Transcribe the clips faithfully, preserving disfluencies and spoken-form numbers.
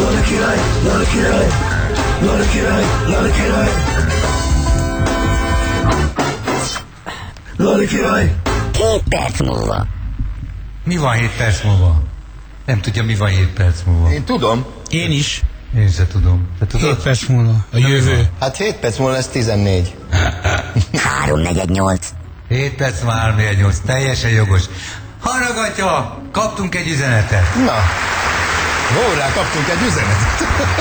Lala király, Lala király, Lala király, Lala király, Lala király. Két perc múlva. Mi van hét perc múlva? Nem tudja, mi van hét perc múlva. Én tudom. Én is. Én se tudom. Te tudod? Hét perc múlva. A jövő. Hát hét perc múlva lesz tizennégy. Három negyed nyolc. hét perc múlva három négy nyolc. Teljesen jogos. Haragatja, kaptunk egy üzenetet. Na, Vórá, kaptunk egy üzenetet.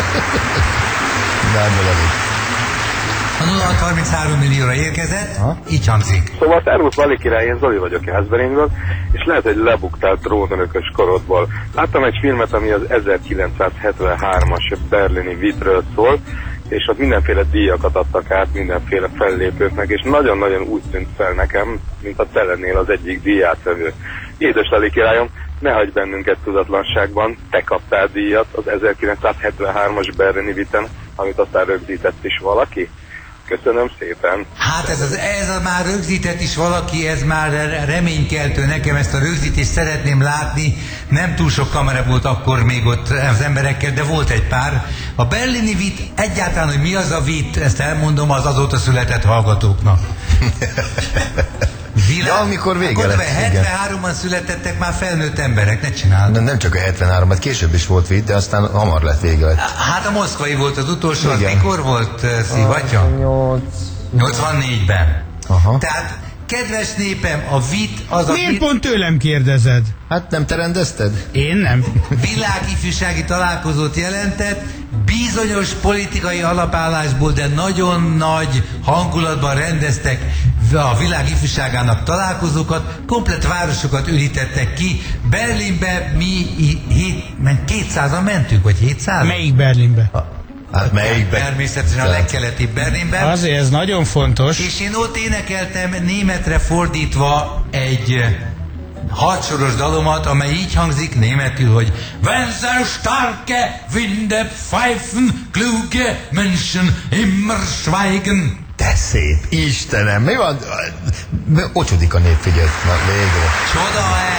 De ebből elég. A nulla hat harminchárom millióra érkezett, ha? Így hangzik. Szóval szervusz Lali király, én Zoli vagyok Jászberényből, és lehet, hogy lebuktál trónörökös korodból. Láttam egy filmet, ami az ezerkilencszázhetvenhármas berlini vitről szól, és ott mindenféle díjakat adtak át mindenféle fellépőknek, és nagyon-nagyon úgy tűnt fel nekem, mint a te lennél az egyik díjátszevő. Édes Lali királyom, ne hagyj bennünket tudatlanságban, te kaptál díjat az ezerkilencszázhetvenhármas berlini viten, amit aztán rögzített is valaki. Köszönöm szépen. Hát ez, az, ez a már rögzített is valaki, ez már reménykeltő nekem, ezt a rögzítést szeretném látni. Nem túl sok kamera volt akkor még ott az emberekkel, de volt egy pár. A berlini vit, egyáltalán, hogy mi az a vit, ezt elmondom az azóta született hallgatóknak. Világ, ja, amikor vége lett. hetvenháromban születettek már felnőtt emberek, ne csináld. Nem, nem csak a hetvenhárom, hát később is volt vit, de aztán hamar lett vége lett. Hát a moszkvai volt az utolsó, az mikor volt uh, szívatja? nyolcvannégyben. Aha. Tehát, kedves népem, a vit az a... Miért vit... pont tőlem kérdezed? Hát nem te rendezted? Én nem. Világifjúsági találkozót jelentett, bizonyos politikai alapállásból, de nagyon nagy hangulatban rendeztek a világ ifjúságának találkozókat, komplett városokat ürítettek ki. Berlinbe mi kétszázan mentünk, vagy hétszáz? Melyik Berlinbe? Hát melyikbe? Természetesen a legkeletibb Berlinben. Azért ez nagyon fontos. És én ott énekeltem németre fordítva egy hatsoros dalomat, amely így hangzik németül, hogy Wenn sehr starke Winde pfeifen, kluge Menschen immer schweigen. De szép, Istenem, mi van? Ocsodik a nép, figyelj, na végre. Csoda-e?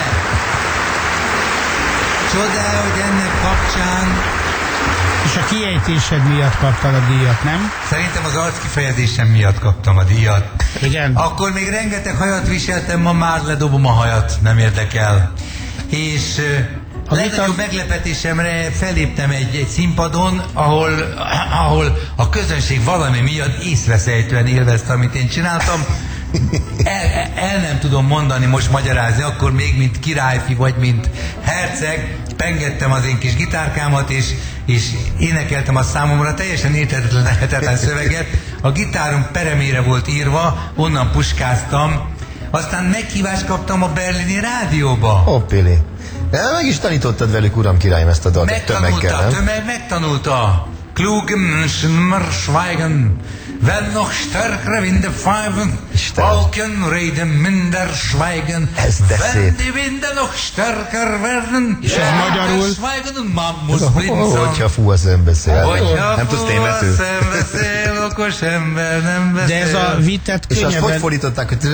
Csoda-e, hogy ennek kapcsán... És a kiejtésed miatt kaptad a díjat, nem? Szerintem az arckifejezésem miatt kaptam a díjat. Igen. Akkor még rengeteg hajat viseltem, ma már ledobom a hajat, nem érdekel. És a legnagyobb meglepetésemre felléptem egy, egy színpadon, ahol, ahol a közönség valami miatt észveszejtően élvezte, amit én csináltam. El, el nem tudom mondani, most magyarázni, akkor még mint királyfi vagy mint herceg, pengettem az én kis gitárkámat, és, és énekeltem a számomra teljesen érthetetlen szöveget. A gitárom peremére volt írva, onnan puskáztam, aztán meghívást kaptam a berlini rádióba. Ó, Pili. De meg is tanítottad velük, uram királyom, ezt a dalt tömeggel, nem? Tömeg megtanulta. Kluge Menschen immer schweigen, wenn noch stärkere Winde pfeifen, Wolken reden minder schweigen, wenn die Winde noch stärker werden, és ez magyarul? Schweigen und man muss blind sein. Hogyha fú az ön beszél. Nem tudsz németül. beszél, okos ember nem beszél. De ez a vitet könnyebben... És azt hogy fordították, hogy...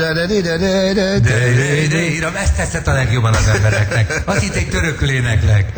Ezt tetszett a legjobban az embereknek. Azt hitték törökül éneklek.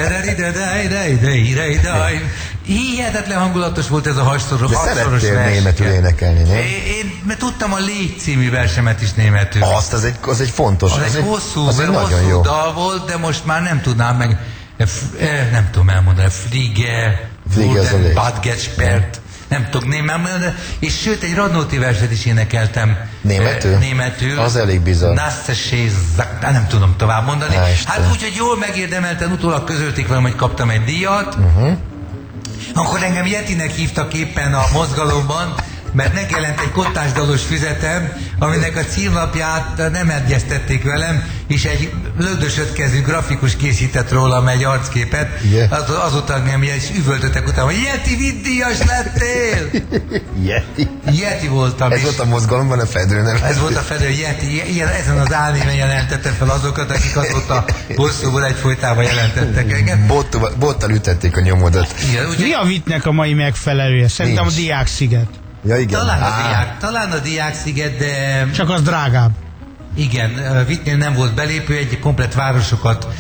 Hihetetlen hangulatos volt ez a hatszoros de szerettél németül énekelni, nem? Én, én tudtam a Légy című versemet is németül. Azt, az egy, az egy fontos. Az, az egy hosszú, az egy hosszú jó dal volt, de most már nem tudnám meg, nem tudom elmondani, Fliege, Badgetspert, nem tudok németül, és sőt egy Radnóti verset is énekeltem. Németül? Németül. Az elég bizony. Nem tudom tovább mondani. Hát úgyhogy jól megérdemelten utólag közölték velem, hogy kaptam egy díjat. Uh-huh. Akkor engem Yetinek hívtak éppen a mozgalomban, mert megjelent egy kottásdalos füzetem, aminek a címlapját nem egyeztették velem, és egy lögdösött kezű grafikus készített rólam egy arcképet. Yeah. Az, azóta engem is üvöltöttek utána, hogy Yeti, viddíjas lettél! Yeti? Yeti voltam. Ez volt a mozgalomban a fedő, nem? Ez volt a fedő, Yeti. Ilyen, ezen az álnéven jelentettem fel azokat, akik azóta bosszúból egyfolytában jelentettek engem. Bottal, bottal ütették a nyomodat. Igen, úgy, mi a vitnek a mai megfelelője? Szerintem nincs. A Diáksziget. Ja, igen. Talán a, diák, talán a Diáksziget, de... Csak az drágább. Igen, Vitnél nem volt belépő, egy komplet városokat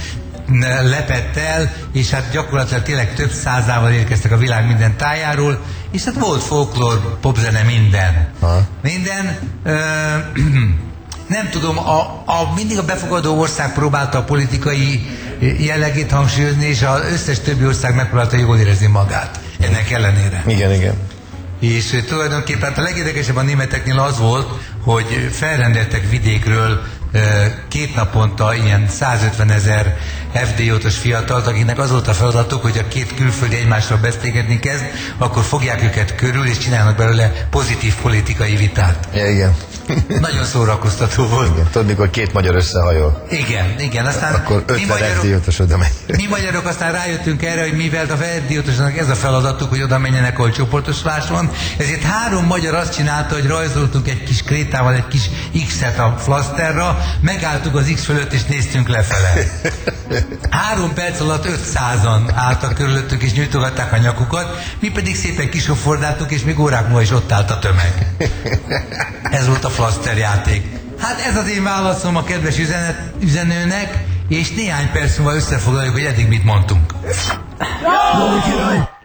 lepett el, és hát gyakorlatilag tényleg több százával érkeztek a világ minden tájáról, és hát volt folklór, popzene, minden. Ha. Minden, ö, nem tudom, a, a, mindig a befogadó ország próbálta a politikai jellegét hangsúlyozni, és az összes többi ország megpróbálta jól érezni magát. Ennek ellenére. Igen, igen. És tulajdonképpen hát a legérdekesebb a németeknél az volt, hogy felrendeltek vidékről két naponta ilyen százötven ezer ef dé ó-os fiatalt, akiknek az volt a feladatuk, hogy a két külföldi egymásról beszélgetni kezd, akkor fogják őket körül, és csinálnak belőle pozitív politikai vitát. Ja, igen. Nagyon szórakoztató volt. Igen. Tudod, mikor két magyar összehajol. Igen, igen. Aztán Akkor mi ötven ef dé magyarok, ó-os oda megy. mi magyarok aztán rájöttünk erre, hogy mivel a ef dé ó-osnak ez a feladatuk, hogy oda menjenek, ahol csoportosulás van, ezért három magyar azt csinálta, hogy rajzoltunk egy kis krétával egy kis X-et a flaszterra, megálltuk az X fölött és néztünk lefele. Három perc alatt ötszázan álltak körülöttünk és nyújtogatták a nyakukat, mi pedig szépen kisofordáltuk, és még órák múlva is ott állt a tömeg. Ez volt a flaszter játék. Hát ez az én válaszom a kedves üzenet, üzenőnek, és néhány perc múlva összefoglaljuk, hogy eddig mit mondtunk. Lori király!